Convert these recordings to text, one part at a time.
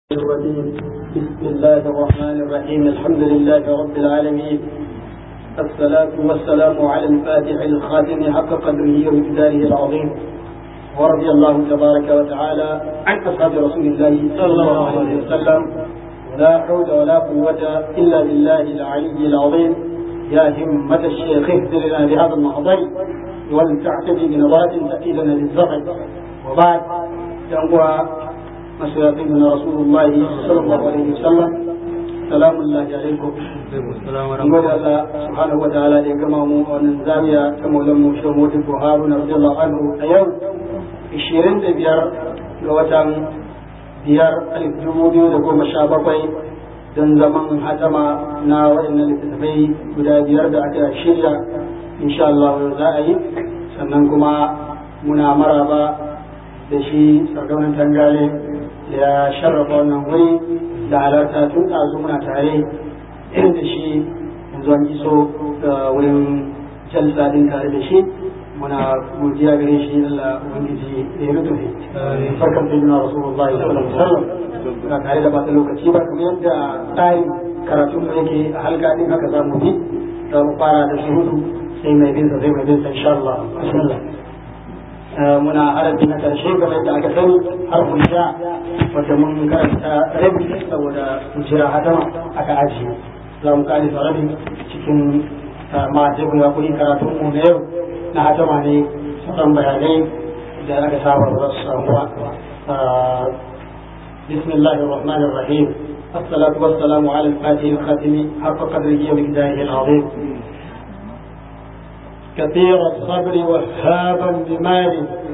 بسم الله الرحمن الرحيم. الحمد لله رب العالمين، الصلاة والسلام على الفاتح الخاتم حق قدره ومقداره العظيم، ورضي الله تبارك وتعالى عن أصحاب رسول الله صلى الله عليه وسلم. لا حول ولا قوة إلا بالله العلي العظيم. يا همة الشيخ اهدر لنا بهذا المحضر ولتعتدي بنظرة تأتي لنا بالزهر. وبعد ينقى مسيرتنا رسول الله صلى الله عليه وسلم. سلام الله عليكم. نقول الله سبحانه وتعالى يجمعهم ونزاوية كمولم شموت بوهارون رضي الله عنه أيام 25 ga watan 5,2017 don zaman hatama na waɗannan littattafai guda 5 da aka shirya insha Allah za a yi. Sannan kuma muna maraba da shi sardaunan tangale ya sharrafa wannan wuri da halarta tun ɗazu muna tare da shi yanzu an iso da wurin jalsa din tare da shi. muna godiya gare shi Allah ubangiji da ya rubuta farkan sayyidina rasulullahi sallallahu alaihi wasallam ba tare da bata lokaci ba, kamar yadda tsarin karatun mu yake a halka din haka za mu bi. za mu fara da shuhudu sai mai bin insha Allah. bismillah. muna harafi na karshe game da aka sani har mun sha wata mun karanta rabi saboda mu jira hatama aka ajiye. za mu kare rabi cikin ma'ajin ya kuri karatun mu na yau na hatama ne sauran bayanai da aka saba da su samuwa. bismillahir rahmanir rahim. الصلاة والسلام على الفاتح الخاتم حق قدره ومقداره العظيم. كثير الصبر وهابا بمال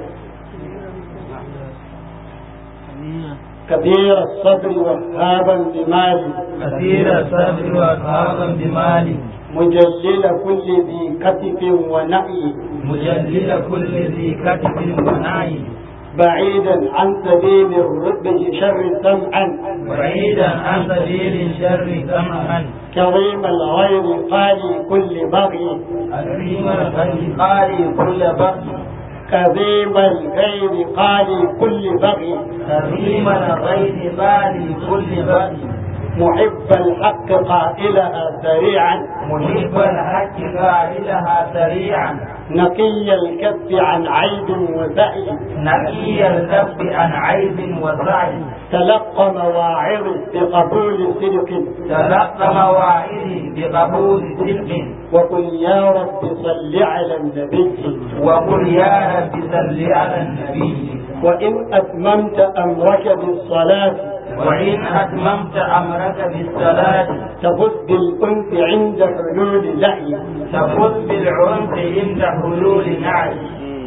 كثير الصبر وهابا بمال كثير الصبر وهابا بمال مجلل كل ذي كتف ونعي مجلل كل ذي كتف ونعي بعيدا عن سبيل الرب شر سمعا بعيدا عن سبيل الشر سمعا كريم الغير قالي كل بغي كريم الغير قالي كل بغي كريم الغير قالي كل بغي كريم الغير قالي كل بغي محب الحق قائلها سريعا محب الحق قائلها سريعا نقي الكف عن عيب وسعي نقي الكف عن عيب وسعي تلقى مواعظ بقبول صدق تلقى مواعظي بقبول صدق وقل يا رب صل على النبي وقل يا رب صل على النبي وإن أتممت أمرك بالصلاة وإن أتممت أمرك بالصلاة تفز بالأنف عند حلول لحي تفوز بالعنف عند حلول نعي.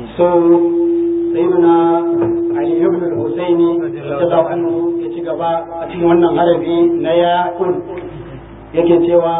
سيدنا علي بن الحسين رضي الله عنه yaci gaba a cikin wannan harafi na yaƙun yake cewa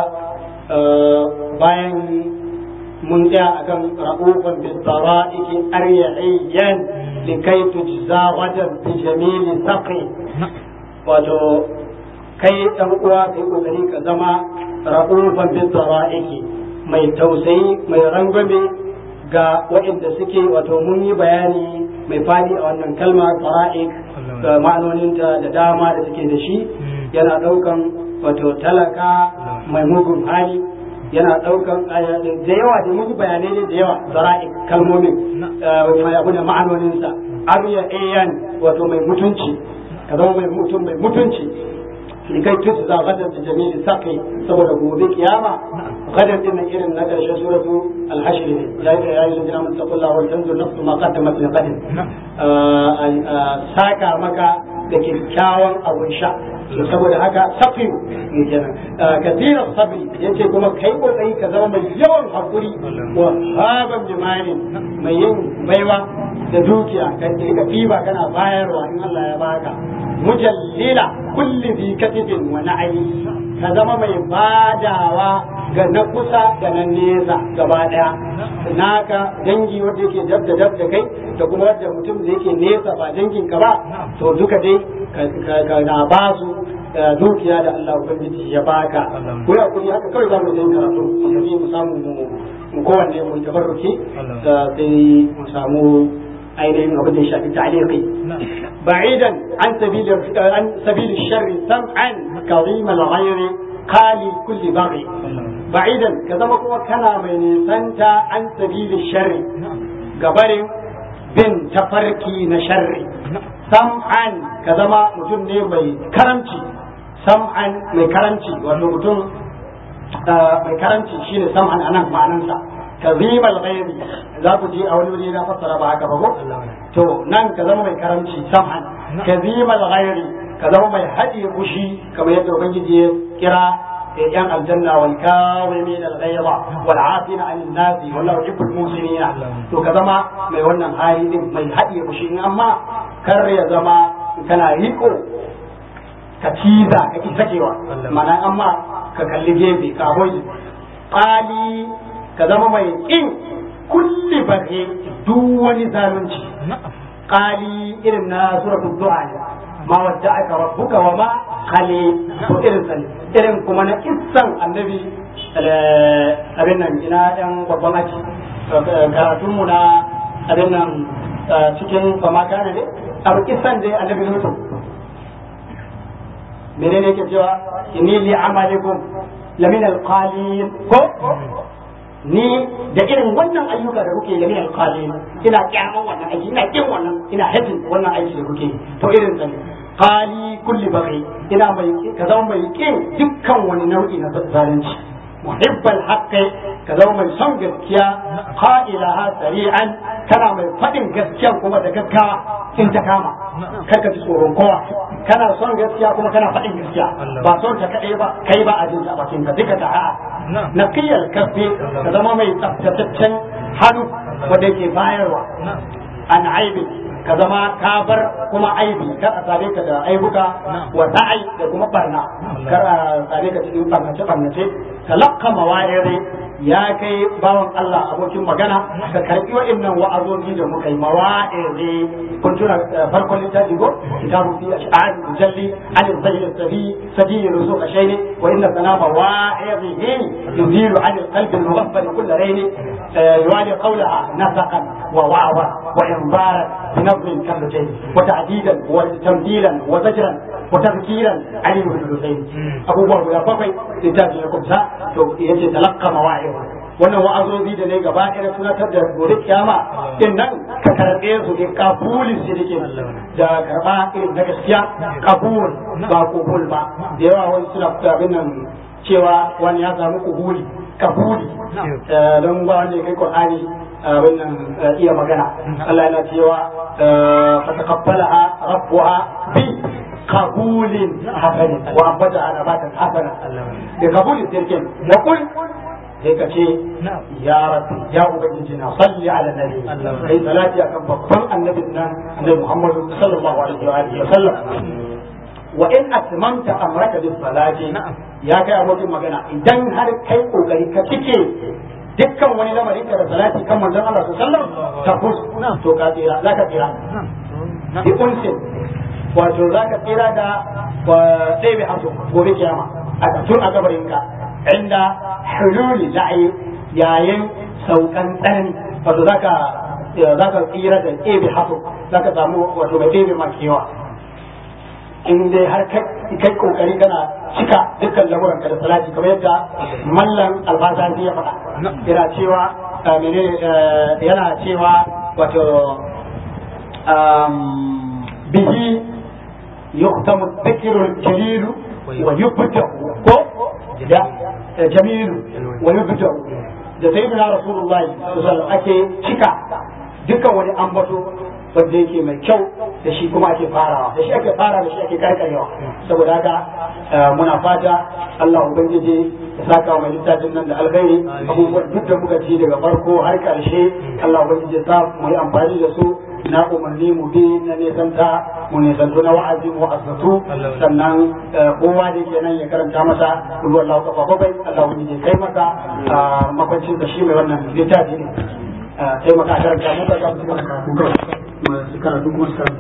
bayan mun tsaya akan ra'ufan bisara'iki arya'iyyan likai tujza wajen bi jamili saqi. wato kai ɗan uwa kai kokari ka zama ra'ufan bisara'iki mai tausayi mai rangwame ga waɗanda suke wato mun yi bayani mai fadi a wannan kalma sara'ik da ma'anoninta da dama da take da shi. yana ɗaukan wato talaka mai mugun hali, yana ɗaukan da yawa da mun yi bayanai ne da yawa sara'ik kalmomin mai abu da ma'anoninsa. abiya ayan wato mai mutunci, ka zama mai mutum mai mutunci likai tusu za gadar da jami'i sakai saboda gobe kiyama. gadar din irin na karshen suratu al-hashr ne ya yi lalzina mun taqulla wa tanzur nafsu ma qaddamat li qadin. saka maka da kyakkyawan abun sha. saboda haka safiyu ne kenan. kathiran sabri yace kuma kai kokari ka zama mai yawan hakuri wa haban bimanin mai yin baiwa da dukiya kan ka fiba kana bayarwa in Allah ya baka. mujallila kulli bi katifin wa na'i ka zama mai badawa ga na kusa da na nesa gaba daya. naka dangi wanda yake dab da kai da kuma wanda mutum da yake nesa ba dangin ka ba, to duka dai ka na ba su dukiya da Allah ubangiji ya baka. ko ya kuri haka kawai za mu yi karatu mu samu mu kowanne mu tabarruki sai mu samu ainihin abin da ya shafi ta'liqi ba'idan an sabil sharri sam'an karim al-ghayri qali kulli baghi ba'idan ka zama kuma kana mai nisanta an sabil sharri gabarin bin tafarki na sharri sam'an ka zama mutum ne mai karamci sam'an mai karamci wato mutum mai karamci shine sam'an anan ma'anansa kazimal ghairi za ku ji a wani wuri na fassara ba haka ba ko to nan ka zama mai karamci sam'an kazimal ghairi ka zama mai hadi kushi kamar yadda ubangiji ya kira yan aljanna wal kazimin al ghayra wal afina anil nasi wallahu yuhibbul muhsinin to ka zama mai wannan hali din mai hadi kushi amma kar ya zama kana riko ka ciza ka ki sakewa mana amma ka kalli gefe ka hoji qali ka zama mai kin kulli baghi duk wani zalunci qali irin na suratul du'a ma wadda'aka rabbuka wa ma khali to irin kuma na kissan annabi abin nan ina yan babban aji karatun mu na abin nan cikin fama kana ne abu kissan dai annabi mutum menene yake cewa inni li amalikum lamin alqalin ko ni da irin wannan ayyuka da kuke lamin alqalin ina kyaman wannan aiki ina kin wannan ina hadin wannan aiki da kuke to irin sa qali kulli baghi ina mai ka zama mai kin dukkan wani nau'i na zalunci muhibbal haqqi ka zama mai son gaskiya qailaha sari'an kana mai fadin gaskiya kuma da gaggawa in ta kama kar ka ji tsoron kowa kana son gaskiya kuma kana faɗin gaskiya ba son ta kaɗai ba kai ba a jin ta bakin ka duka ta a'a naqiyal kafi ka zama mai tsaftataccen hannu wanda yake bayarwa an aibi ka zama ka bar kuma aibi kar a same ka da aibuka wa da'i da kuma barna kar a same ka cikin barnace talaqqa mawa'iri ya kai bawan Allah abokin magana ka karbi wa'annan wa'azozi da muka yi mawa'iri kun tuna farkon littafi ko kitabu fi ash'ar mujalli an al-sayyid as-sabi sabi rusuq shayni wa inna sanama wa'irihi yuzilu an al-qalb al-mughaffal kull rayn yuwali qawlaha nasaqan wa wa'wa wa inbara bi nafsin kamtayn wa ta'didan wa tamthilan wa zajran wa tadhkiran ali ibn al-husayn abubuwa guda bakwai littafi ya kumsa to yace talaqqa mawa'ir wannan wa'azozi da ne gaba ɗaya tunatar da gobe kiyama din nan ka karɓe su ne kabulin su dake da karɓa irin na gaskiya kabul ba kubul ba da yawa wani suna abin nan cewa wani ya samu kubuli kabuli don ba wanda ya kai Qur'ani abin nan iya magana Allah yana cewa fataqabbalaha rabbuha bi qabulin hasanin wa abada nabatan hasanan da kabulin sirkin wa kul sai ka ce ya rabbi ya ubangiji na salli ala nabi kai salati akan babban annabin nan annabi Muhammad sallallahu alaihi wa alihi wa sallam wa in atmamta amraka bis salati ya kai abokin magana idan har kai kokari ka cike dukkan wani lamarin da salati kan manzon Allah sallallahu alaihi wa sallam ta fus to ka tsira zaka tsira bi unsin wato zaka tsira da sai bi hasu gobe kiyama a tun a gabarinka inda hululi da'i yayin saukan tsanani wato zaka tsira da ɗebe hafu zaka samu wato mai ɗebe makewa in dai har kai kokari kana cika dukkan lamuran da salati kamar yadda mallan albazani ya faɗa yana cewa yana cewa wato bihi yuhtamu dhikrul jalil wa yubda ko jamilu wa yubda da sayyidina rasulullahi sallallahu ake cika dukkan wani ambato wanda yake mai kyau da shi kuma ake farawa da shi ake fara da shi ake karkarewa saboda haka muna fata Allah ubangiji ya saka wa mai littafin nan da alkhairi abubuwan duk da muka ci daga farko har karshe Allah ubangiji ya sa mu yi amfani da su na umarni mu bi na nesanta mu nesantu na wa'azi mu asatu sannan kowa da yake nan ya karanta masa kullu Allah ka babai Allah ubangiji kai masa makwancin da shi mai wannan littafi ne sai maka karanta mu ka ga mu karatu kuma